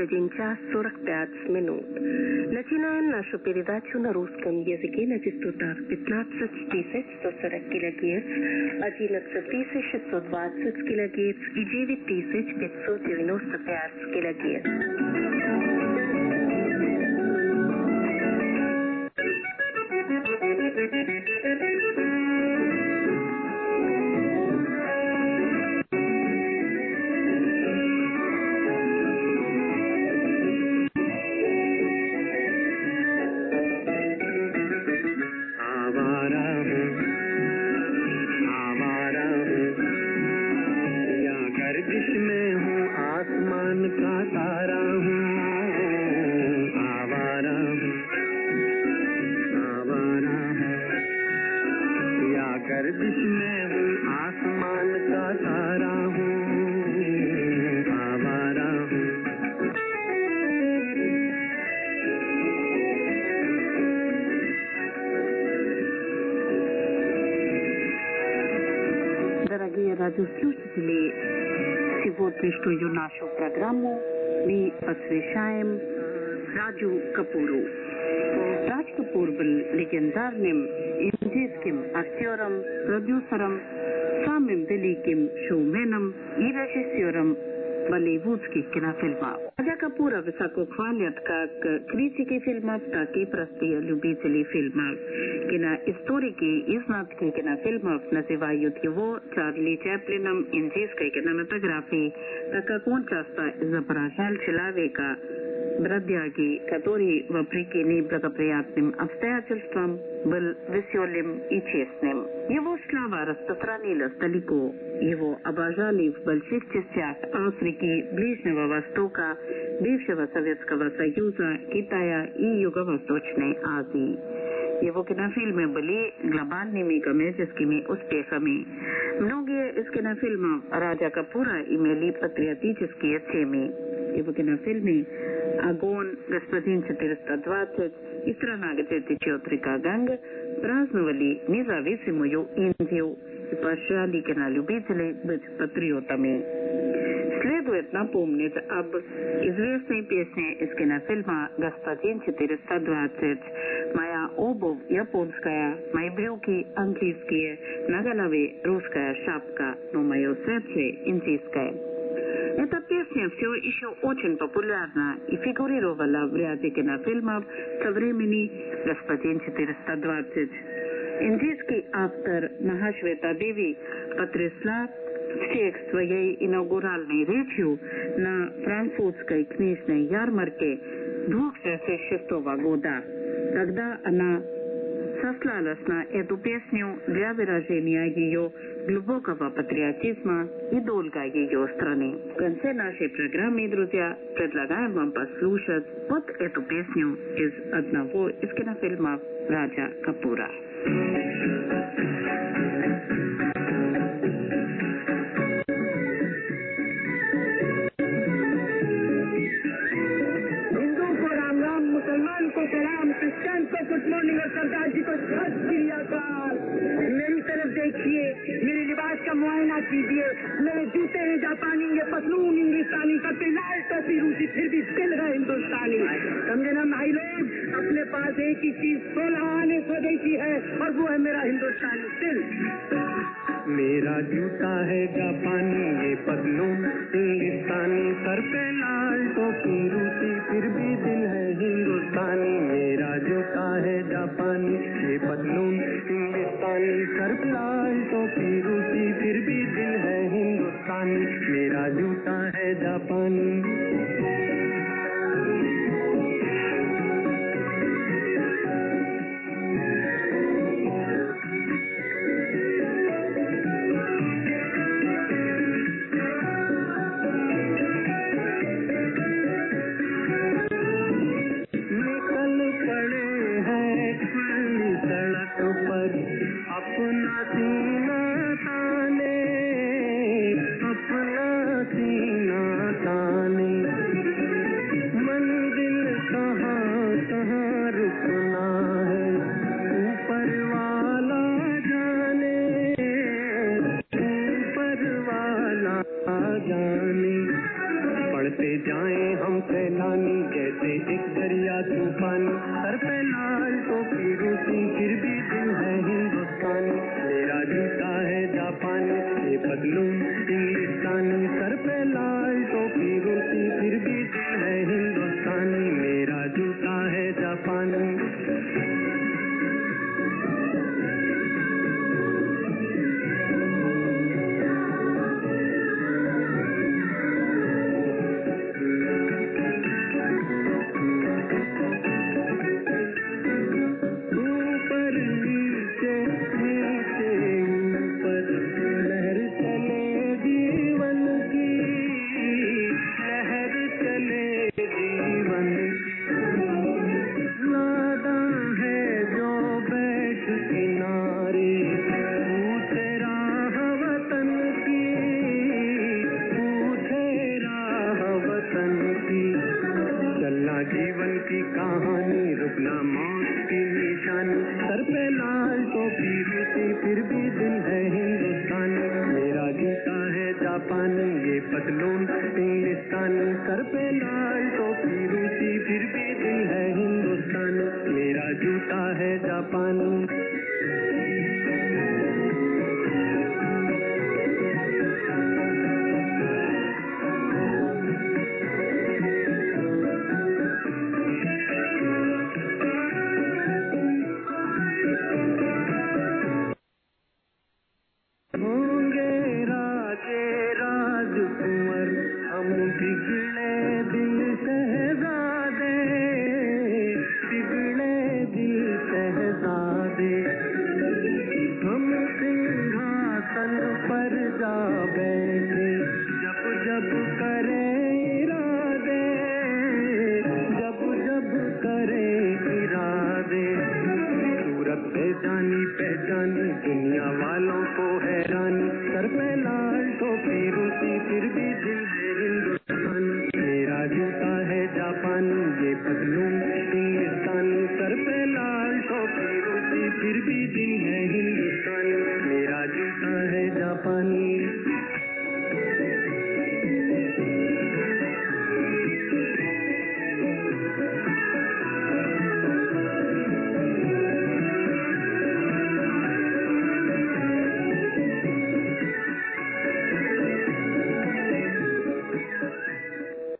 1 час 45 минут. Начинаем нашу передачу на русском языке на частотах 15140 кГц, 11620 кГц и 9595 кГц. Дорогие радиослушатели, сегодняшнюю нашу программу мы посвящаем Раджу Капуру. Радж Капур был легендарным индийским актером, продюсером, самым великим шоуменом и режиссером болливудских кинофильмов. Раджа Капура высоко хвалят как критики фильмов, так и простые любители фильмов. Киноисторики и знатоки кинофильмов называют его Чарли Чаплином индийской кинематографии, так как он часто изображал человека, бродяги, который, вопреки неблагоприятным обстоятельствам, был веселым и честным. Его слава распространилась далеко. Его обожали в больших частях Африки, Ближнего Востока, бывшего Советского Союза, Китая и Юго-Восточной Азии. Его кинофильмы были глобальными коммерческими успехами. Многие из кинофильмов Раджа Капура имели патриотические темы. Его кинофильмы «Огонь», «Господин 420» и «Страна, где течет река Ганга» праздновали независимую Индию и поощряли кинолюбителей быть патриотами. Следует напомнить об известной песне из кинофильма «Господин 420». «Моя обувь японская, мои брюки английские, на голове русская шапка, но мое сердце индийское». Эта песня все еще очень популярна и фигурировала в ряде кинофильмов со времени «Господин 420». Индийский автор Махашвета Деви потрясла всех своей инаугуральной речью на франкфуртской книжной ярмарке 2006 года, когда она сослалась на эту песню для выражения ее глубокого патриотизма и долга ее страны. В конце нашей программы, друзья, предлагаем вам послушать вот эту песню из одного из кинофильмов Раджа Капура. Good morning और सरदार जी को सत श्री अकाल। मेरी तरफ देखिए, मेरे लिबास का मुआयना कीजिए। मेरे जूते हैं जापानी, ये पतलून हिंदुस्तानी, सब पे लाल टोपी रूसी, फिर भी दिल है हिंदुस्तानी। समझे ना भाई लोग, अपने पास एक ही चीज 16 आने स्वदेशी है और वो है मेरा हिंदुस्तानी दिल। मेरा जूता है जापानी, ये पतलून इंग्लिस्तानी, सर पे लाल टोपी रूसी, फिर भी दिल है हिंदुस्तानी। मेरा जूता है जापानी, ये पतलून इंग्लिस्तानी, सर पे लाल टोपी रूसी, फिर भी दिल है हिंदुस्तानी। मेरा जूता है जापानी। जैसे एक दरिया तूफान, सर पे लाल टोपी रूसी, फिर भी दिल है हिंदुस्तानी। मेरा जूता है जापानी, ये पतलून इंग्लिस्तानी, सर पे लाल टोपी रूसी, फिर भी दिल है हिंदुस्तानी। मेरा जूता है जापानी। जीवन की कहानी, रुकना मौत की निशानी, सर पे लाल टोपी रूसी, फिर भी दिल है हिंदुस्तानी। मेरा जूता है जापानी, ये पतलून इंग्लिस्तानी, सर पे